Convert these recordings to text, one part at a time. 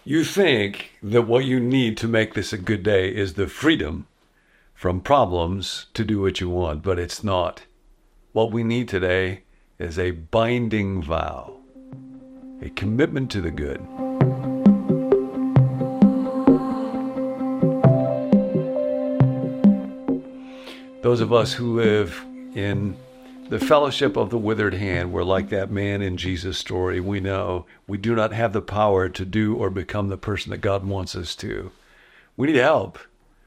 You think that what you need to make this a good day is the freedom from problems to do what you want, but it's not. What we need today is a binding vow, a commitment to the good. Those of us who live in the fellowship of the withered hand, we're like that man in Jesus' story. We know we do not have the power to do or become the person that God wants us to. We need help.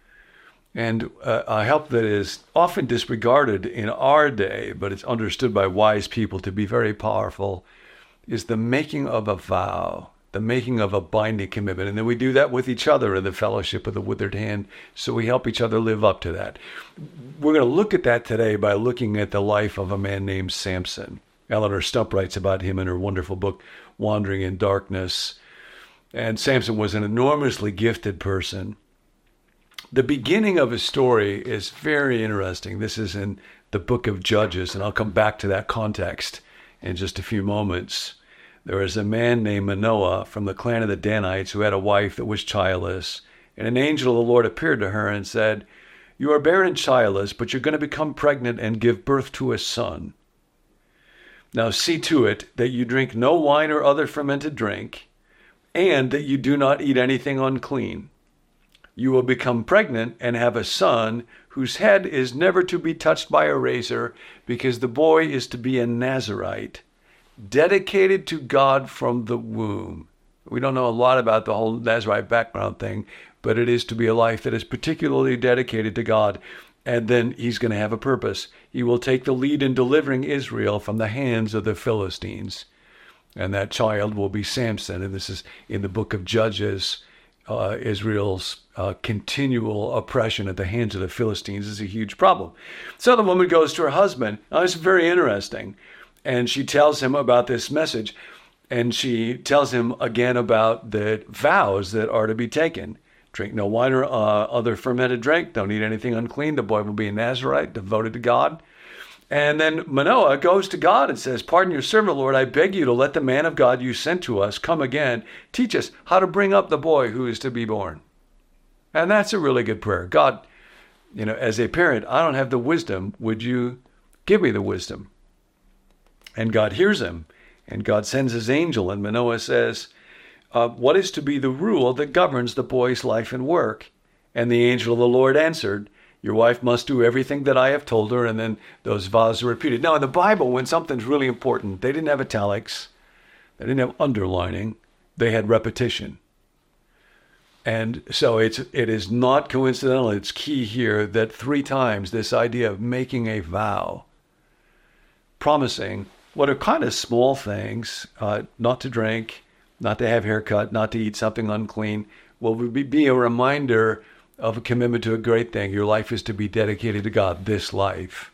And a help that is often disregarded in our day, but it's understood by wise people to be very powerful, is the making of a vow, the making of a binding commitment. And then we do that with each other in the fellowship of the withered hand, so we help each other live up to that. We're going to look at that today by looking at the life of a man named Samson. Eleanor Stump writes about him in her wonderful book, Wandering in Darkness. And Samson was an enormously gifted person. The beginning of his story is very interesting. This is in the book of Judges, and I'll come back to that context in just a few moments. There was a man named Manoah from the clan of the Danites who had a wife that was childless. And an angel of the Lord appeared to her and said, "You are barren and childless, but you're going to become pregnant and give birth to a son. Now see to it that you drink no wine or other fermented drink, and that you do not eat anything unclean. You will become pregnant and have a son whose head is never to be touched by a razor, because the boy is to be a Nazirite, dedicated to God from the womb." We don't know a lot about the whole Nazirite background thing, but it is to be a life that is particularly dedicated to God. And then he's going to have a purpose. He will take the lead in delivering Israel from the hands of the Philistines. And that child will be Samson. And this is in the book of Judges. Israel's continual oppression at the hands of the Philistines is a huge problem. So the woman goes to her husband. Now, it's very interesting. And she tells him about this message. And she tells him again about the vows that are to be taken. Drink no wine or other fermented drink. Don't eat anything unclean. The boy will be a Nazirite, devoted to God. And then Manoah goes to God and says, "Pardon your servant, Lord. I beg you to let the man of God you sent to us come again. Teach us how to bring up the boy who is to be born." And that's a really good prayer. God, as a parent, I don't have the wisdom. Would you give me the wisdom? And God hears him. And God sends his angel. And Manoah says, "What is to be the rule that governs the boy's life and work?" And the angel of the Lord answered, "Your wife must do everything that I have told her." And then those vows are repeated. Now, in the Bible, when something's really important, they didn't have italics. They didn't have underlining. They had repetition. And so it is not coincidental. It's key here that 3 times this idea of making a vow, promising what are kind of small things, not to drink, not to have haircut, not to eat something unclean, will be a reminder of a commitment to a great thing. Your life is to be dedicated to God, this life.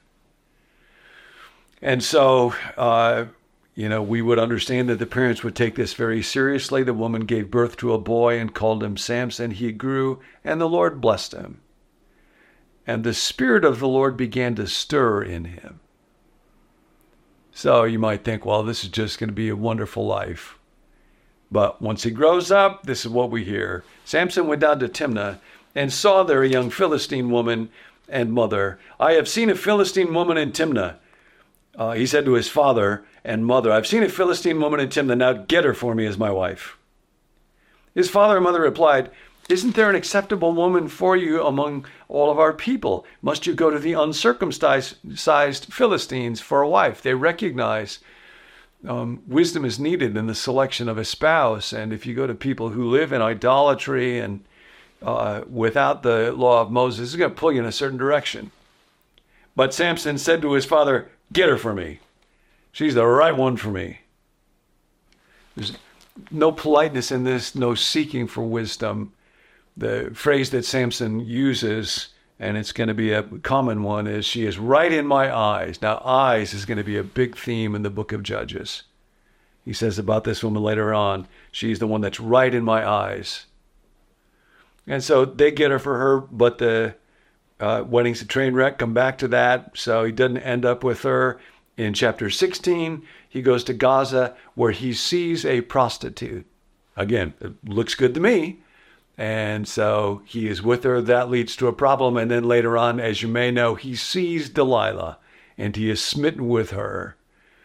And so, we would understand that the parents would take this very seriously. The woman gave birth to a boy and called him Samson. He grew, and the Lord blessed him. And the Spirit of the Lord began to stir in him. So you might think, well, this is just going to be a wonderful life. But once he grows up, this is what we hear. Samson went down to Timnah and saw there a young Philistine woman and mother. "I have seen a Philistine woman in Timnah." He said to his father and mother, "I've seen a Philistine woman in Timnah. Now get her for me as my wife." His father and mother replied, "Isn't there an acceptable woman for you among all of our people? Must you go to the uncircumcised Philistines for a wife?" They recognize wisdom is needed in the selection of a spouse. And if you go to people who live in idolatry and without the law of Moses, it's going to pull you in a certain direction. But Samson said to his father, "Get her for me. She's the right one for me." There's no politeness in this, no seeking for wisdom. The phrase that Samson uses, and it's going to be a common one, is "she is right in my eyes." Now, eyes is going to be a big theme in the book of Judges. He says about this woman later on, "She's the one that's right in my eyes." And so they get her for her, but the wedding's a train wreck. Come back to that. So he doesn't end up with her. In chapter 16, he goes to Gaza, where he sees a prostitute. Again, it looks good to me. And so he is with her. That leads to a problem. And then later on, as you may know, he sees Delilah and he is smitten with her.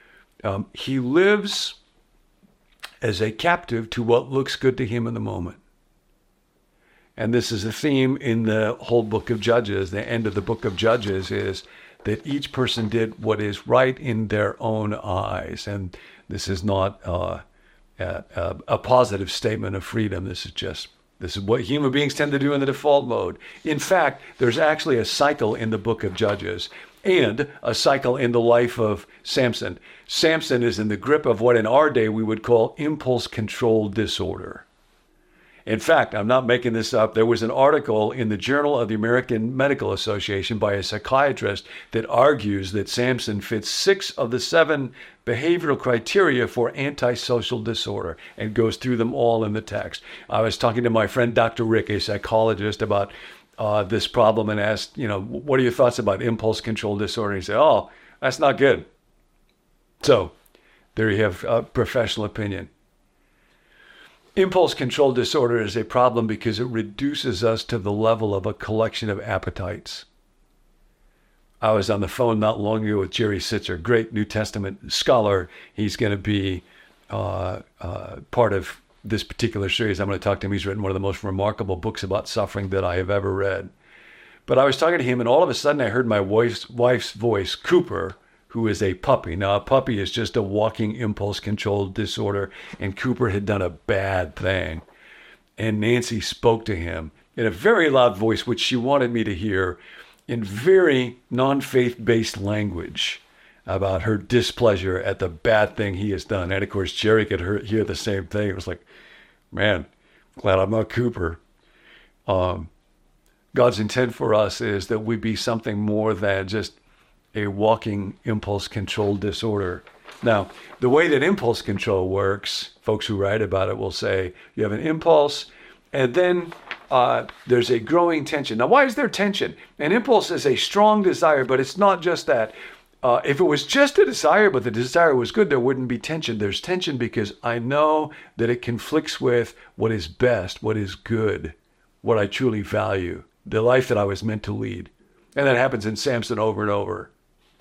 He lives as a captive to what looks good to him in the moment. And this is a theme in the whole book of Judges. The end of the book of Judges is that each person did what is right in their own eyes. And this is not a positive statement of freedom. This is what human beings tend to do in the default mode. In fact, there's actually a cycle in the book of Judges and a cycle in the life of Samson. Samson is in the grip of what in our day we would call impulse control disorder. In fact, I'm not making this up. There was an article in the Journal of the American Medical Association by a psychiatrist that argues that Samson fits 6 of the 7 behavioral criteria for antisocial disorder and goes through them all in the text. I was talking to my friend Dr. Rick, a psychologist, about this problem and asked, what are your thoughts about impulse control disorder? He said, oh, that's not good. So there you have a professional opinion. Impulse control disorder is a problem because it reduces us to the level of a collection of appetites. I was on the phone not long ago with Jerry Sitzer, great New Testament scholar. He's going to be part of this particular series. I'm going to talk to him. He's written one of the most remarkable books about suffering that I have ever read. But I was talking to him, and all of a sudden I heard my wife's voice, Cooper, who is a puppy. Now, a puppy is just a walking impulse control disorder, and Cooper had done a bad thing. And Nancy spoke to him in a very loud voice, which she wanted me to hear, in very non-faith-based language about her displeasure at the bad thing he has done. And, of course, Jerry could hear the same thing. It was like, man, glad I'm not Cooper. God's intent for us is that we be something more than just a walking impulse control disorder. Now, the way that impulse control works, folks who write about it will say you have an impulse and then there's a growing tension. Now, why is there tension? An impulse is a strong desire, but it's not just that. If it was just a desire, but the desire was good, there wouldn't be tension. There's tension because I know that it conflicts with what is best, what is good, what I truly value, the life that I was meant to lead. And that happens in Samson over and over.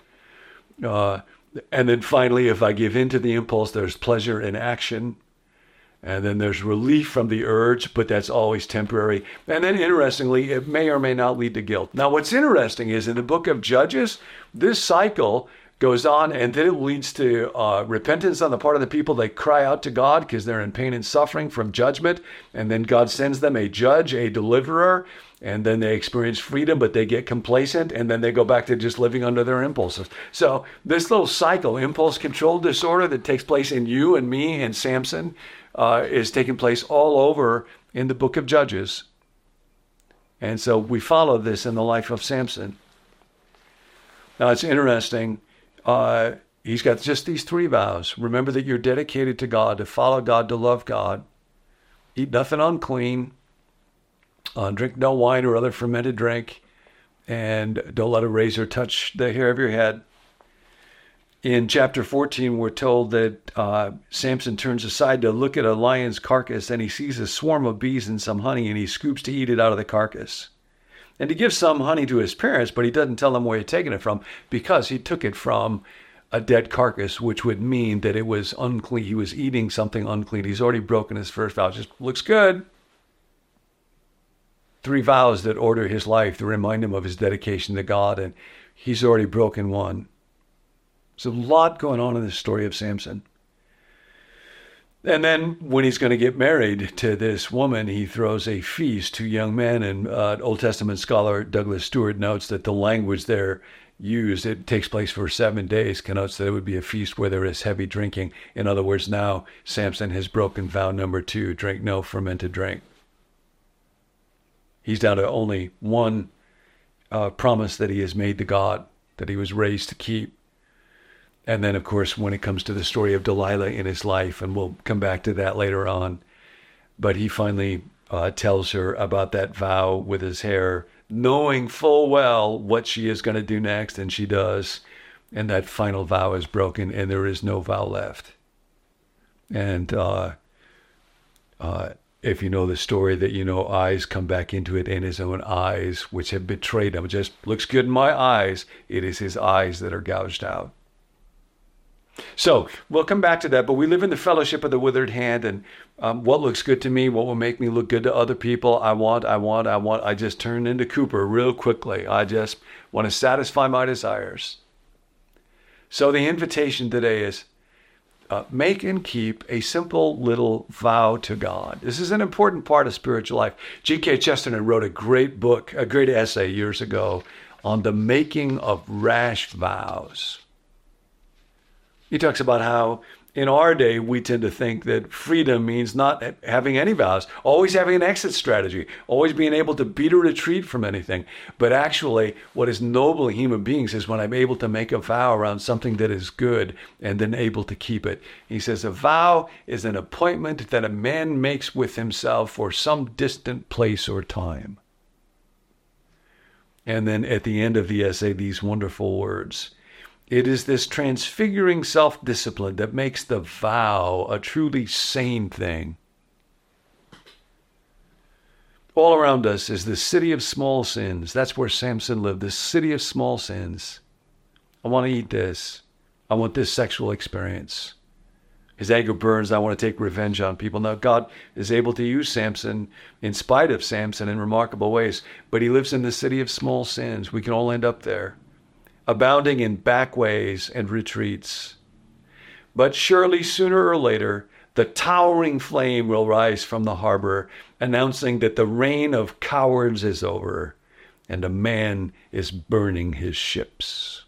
And then finally, if I give in to the impulse, there's pleasure in action. And then there's relief from the urge, but that's always temporary. And then interestingly, it may or may not lead to guilt. Now, what's interesting is in the book of Judges, this cycle goes on and then it leads to repentance on the part of the people. They cry out to God because they're in pain and suffering from judgment. And then God sends them a judge, a deliverer. And then they experience freedom, but they get complacent, and then they go back to just living under their impulses. So this little cycle, impulse control disorder that takes place in you and me and Samson, is taking place all over in the book of Judges. And so we follow this in the life of Samson. Now it's interesting. He's got just these 3 vows. Remember that you're dedicated to God, to follow God, to love God. Eat nothing unclean. Drink no wine or other fermented drink, and don't let a razor touch the hair of your head. In chapter 14, we're told that Samson turns aside to look at a lion's carcass, and he sees a swarm of bees and some honey, and he scoops to eat it out of the carcass. And he gives some honey to his parents, but he doesn't tell them where he's taken it from, because he took it from a dead carcass, which would mean that it was unclean. He was eating something unclean. He's already broken his first vow. It just looks good. 3 vows that order his life to remind him of his dedication to God, and he's already broken one. There's a lot going on in the story of Samson. And then when he's going to get married to this woman, he throws a feast to young men. And Old Testament scholar Douglas Stewart notes that the language there used, it takes place for 7 days, connotes that it would be a feast where there is heavy drinking. In other words, now Samson has broken vow number 2, drink no fermented drink. He's down to only one promise that he has made to God, that he was raised to keep. And then, of course, when it comes to the story of Delilah in his life, and we'll come back to that later on, but he finally tells her about that vow with his hair, knowing full well what she is going to do next, and she does. And that final vow is broken, and there is no vow left. And If you know the story that, eyes come back into it, and his own eyes, which have betrayed him. It just looks good in my eyes. It is his eyes that are gouged out. So we'll come back to that, but we live in the fellowship of the withered hand, and what looks good to me, what will make me look good to other people, I just turn into Cooper real quickly. I just want to satisfy my desires. So the invitation today is, make and keep a simple little vow to God. This is an important part of spiritual life. G.K. Chesterton wrote a great book, a great essay years ago on the making of rash vows. He talks about how in our day, we tend to think that freedom means not having any vows, always having an exit strategy, always being able to beat or retreat from anything. But actually, what is noble in human beings is when I'm able to make a vow around something that is good and then able to keep it. He says, a vow is an appointment that a man makes with himself for some distant place or time. And then at the end of the essay, these wonderful words. It is this transfiguring self-discipline that makes the vow a truly sane thing. All around us is the city of small sins. That's where Samson lived, the city of small sins. I want to eat this. I want this sexual experience. His anger burns. I want to take revenge on people. Now, God is able to use Samson in spite of Samson in remarkable ways, but he lives in the city of small sins. We can all end up there, abounding in backways and retreats. But surely sooner or later, the towering flame will rise from the harbor, announcing that the reign of cowards is over, and a man is burning his ships.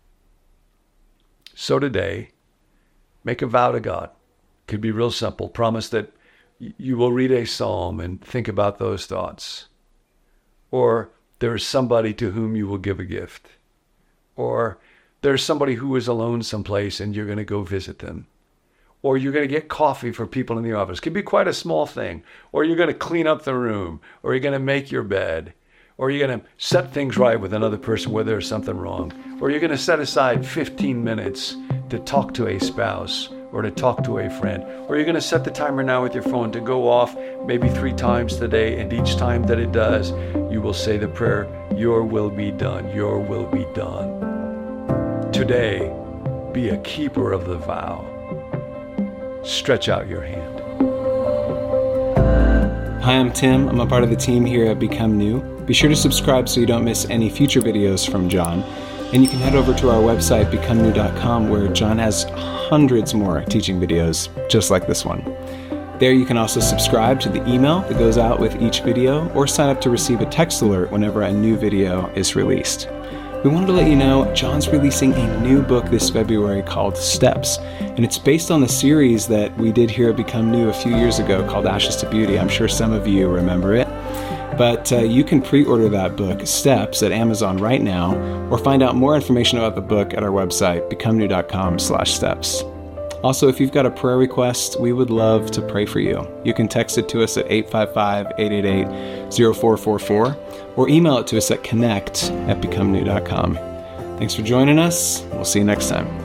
So today, make a vow to God. Could be real simple. Promise that you will read a psalm and think about those thoughts. Or there is somebody to whom you will give a gift. Or there's somebody who is alone someplace and you're going to go visit them. Or you're going to get coffee for people in the office. It could be quite a small thing. Or you're going to clean up the room. Or you're going to make your bed. Or you're going to set things right with another person where there's something wrong. Or you're going to set aside 15 minutes to talk to a spouse or to talk to a friend. Or you're going to set the timer now with your phone to go off maybe 3 times today, and each time that it does, you will say the prayer, your will be done, your will be done. Today, be a keeper of the vow. Stretch out your hand. Hi, I'm Tim. I'm a part of the team here at Become New. Be sure to subscribe so you don't miss any future videos from John. And you can head over to our website, becomenew.com, where John has hundreds more teaching videos just like this one. There you can also subscribe to the email that goes out with each video, or sign up to receive a text alert whenever a new video is released. We wanted to let you know John's releasing a new book this February called Steps, and it's based on the series that we did here at Become New a few years ago called Ashes to Beauty. I'm sure some of you remember it. But you can pre-order that book, Steps, at Amazon right now, or find out more information about the book at our website, becomenew.com/steps. Also, if you've got a prayer request, we would love to pray for you. You can text it to us at 855-888-0444, or email it to us at connect@becomenew.com. Thanks for joining us. We'll see you next time.